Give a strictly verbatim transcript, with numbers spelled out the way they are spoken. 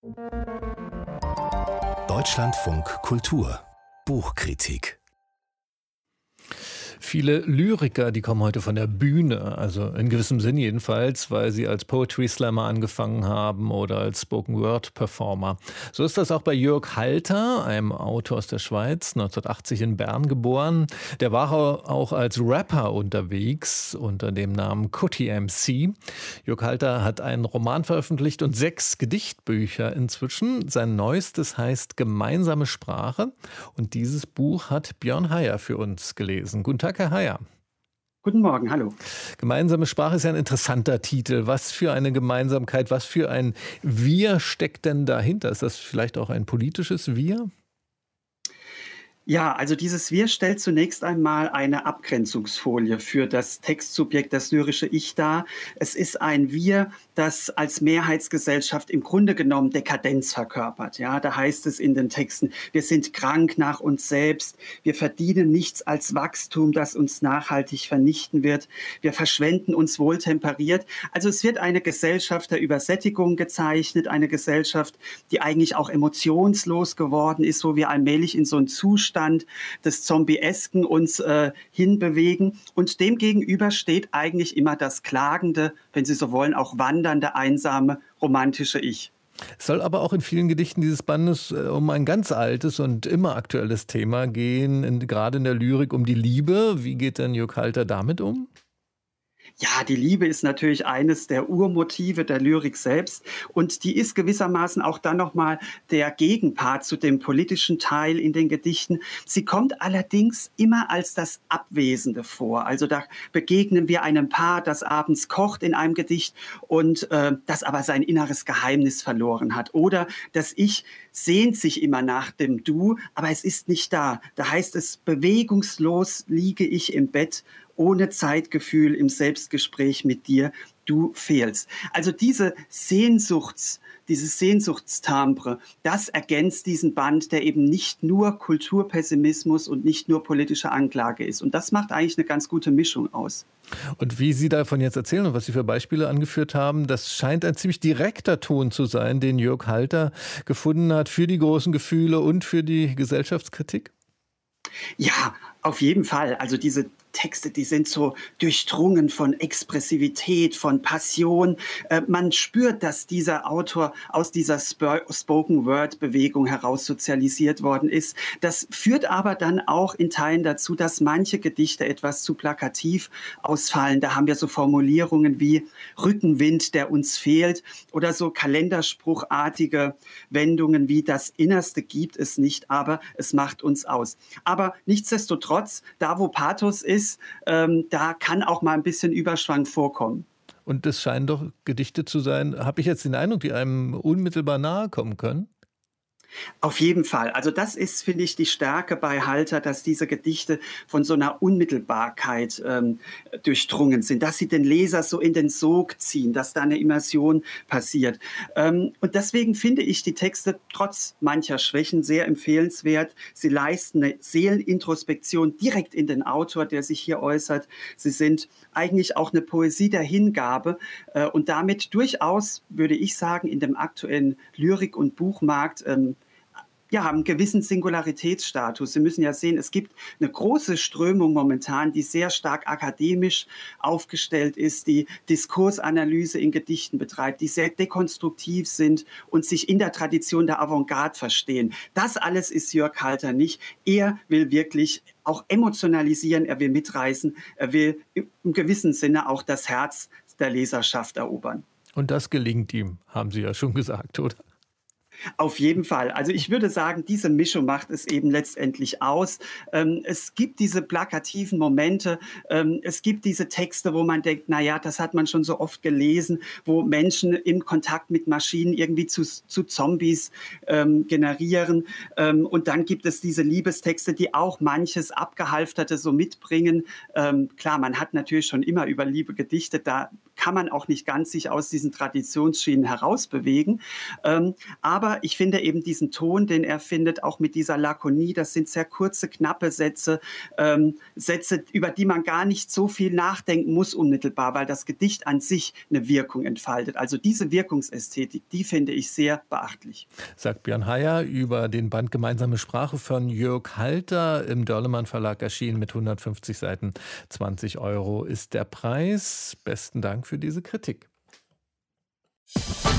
Deutschlandfunk Kultur Buchkritik. Viele Lyriker, die kommen heute von der Bühne, also in gewissem Sinn jedenfalls, weil sie als Poetry Slammer angefangen haben oder als Spoken Word Performer. So ist das auch bei Jörg Halter, einem Autor aus der Schweiz, neunzehnhundertachtzig in Bern geboren. Der war auch als Rapper unterwegs unter dem Namen Cutty M C. Jörg Halter hat einen Roman veröffentlicht und sechs Gedichtbücher inzwischen. Sein neuestes heißt Gemeinsame Sprache und dieses Buch hat Björn Heyer für uns gelesen. Guten Tag, Herr Heyer. Guten Morgen, hallo. Gemeinsame Sprache ist ja ein interessanter Titel. Was für eine Gemeinsamkeit, was für ein Wir steckt denn dahinter? Ist das vielleicht auch ein politisches Wir? Ja, also dieses Wir stellt zunächst einmal eine Abgrenzungsfolie für das Textsubjekt, das lyrische Ich dar. Es ist ein Wir, das als Mehrheitsgesellschaft im Grunde genommen Dekadenz verkörpert. Ja, da heißt es in den Texten, wir sind krank nach uns selbst, wir verdienen nichts als Wachstum, das uns nachhaltig vernichten wird, wir verschwenden uns wohltemperiert. Also es wird eine Gesellschaft der Übersättigung gezeichnet, eine Gesellschaft, die eigentlich auch emotionslos geworden ist, wo wir allmählich in so einen Zustand des Zombie-esken uns äh, hinbewegen. Und dem gegenüber steht eigentlich immer das klagende, wenn Sie so wollen, auch wandernde, einsame, romantische Ich. Es soll aber auch in vielen Gedichten dieses Bandes äh, um ein ganz altes und immer aktuelles Thema gehen, in, gerade in der Lyrik um die Liebe. Wie geht denn Jörg Halter damit um? Ja, die Liebe ist natürlich eines der Urmotive der Lyrik selbst und die ist gewissermaßen auch dann nochmal der Gegenpart zu dem politischen Teil in den Gedichten. Sie kommt allerdings immer als das Abwesende vor. Also da begegnen wir einem Paar, das abends kocht in einem Gedicht und äh, das aber sein inneres Geheimnis verloren hat. Oder das Ich sehnt sich immer nach dem Du, aber es ist nicht da. Da heißt es, bewegungslos liege ich im Bett, ohne Zeitgefühl im Selbstgespräch mit dir, du fehlst. Also diese Sehnsuchts, dieses Sehnsuchtstimbre, das ergänzt diesen Band, der eben nicht nur Kulturpessimismus und nicht nur politische Anklage ist. Und das macht eigentlich eine ganz gute Mischung aus. Und wie Sie davon jetzt erzählen und was Sie für Beispiele angeführt haben, das scheint ein ziemlich direkter Ton zu sein, den Jörg Halter gefunden hat für die großen Gefühle und für die Gesellschaftskritik? Ja, auf jeden Fall. Also diese Texte, die sind so durchdrungen von Expressivität, von Passion. Äh, man spürt, dass dieser Autor aus dieser Sp- Spoken-Word-Bewegung heraus sozialisiert worden ist. Das führt aber dann auch in Teilen dazu, dass manche Gedichte etwas zu plakativ ausfallen. Da haben wir so Formulierungen wie Rückenwind, der uns fehlt, oder so kalenderspruchartige Wendungen wie das Innerste gibt es nicht, aber es macht uns aus. Aber nichtsdestotrotz, da wo Pathos ist, Ähm, da kann auch mal ein bisschen Überschwang vorkommen. Und das scheinen doch Gedichte zu sein, habe ich jetzt den Eindruck, die einem unmittelbar nahe kommen können? Auf jeden Fall. Also das ist, finde ich, die Stärke bei Halter, dass diese Gedichte von so einer Unmittelbarkeit ähm, durchdrungen sind, dass sie den Leser so in den Sog ziehen, dass da eine Immersion passiert. Ähm, und deswegen finde ich die Texte trotz mancher Schwächen sehr empfehlenswert. Sie leisten eine Seelenintrospektion direkt in den Autor, der sich hier äußert. Sie sind eigentlich auch eine Poesie der Hingabe äh, und damit durchaus, würde ich sagen, in dem aktuellen Lyrik- und Buchmarkt ähm, ja, haben einen gewissen Singularitätsstatus. Sie müssen ja sehen, es gibt eine große Strömung momentan, die sehr stark akademisch aufgestellt ist, die Diskursanalyse in Gedichten betreibt, die sehr dekonstruktiv sind und sich in der Tradition der Avantgarde verstehen. Das alles ist Jörg Halter nicht. Er will wirklich auch emotionalisieren, er will mitreißen, er will im gewissen Sinne auch das Herz der Leserschaft erobern. Und das gelingt ihm, haben Sie ja schon gesagt, oder? Auf jeden Fall. Also ich würde sagen, diese Mischung macht es eben letztendlich aus. Ähm, es gibt diese plakativen Momente, ähm, es gibt diese Texte, wo man denkt, na ja, das hat man schon so oft gelesen, wo Menschen im Kontakt mit Maschinen irgendwie zu, zu Zombies ähm, generieren. Ähm, und dann gibt es diese Liebestexte, die auch manches Abgehalfterte so mitbringen. Ähm, klar, man hat natürlich schon immer über Liebe gedichtet, da kann man auch nicht ganz sich aus diesen Traditionsschienen herausbewegen. Ähm, aber ich finde eben diesen Ton, den er findet, auch mit dieser Lakonie, das sind sehr kurze, knappe Sätze, ähm, Sätze, über die man gar nicht so viel nachdenken muss unmittelbar, weil das Gedicht an sich eine Wirkung entfaltet. Also diese Wirkungsästhetik, die finde ich sehr beachtlich. Sagt Björn Heyer über den Band Gemeinsame Sprache von Jörg Halter, im Dörlemann Verlag erschienen mit hundertfünfzig Seiten. zwanzig Euro ist der Preis. Besten Dank für diese Kritik.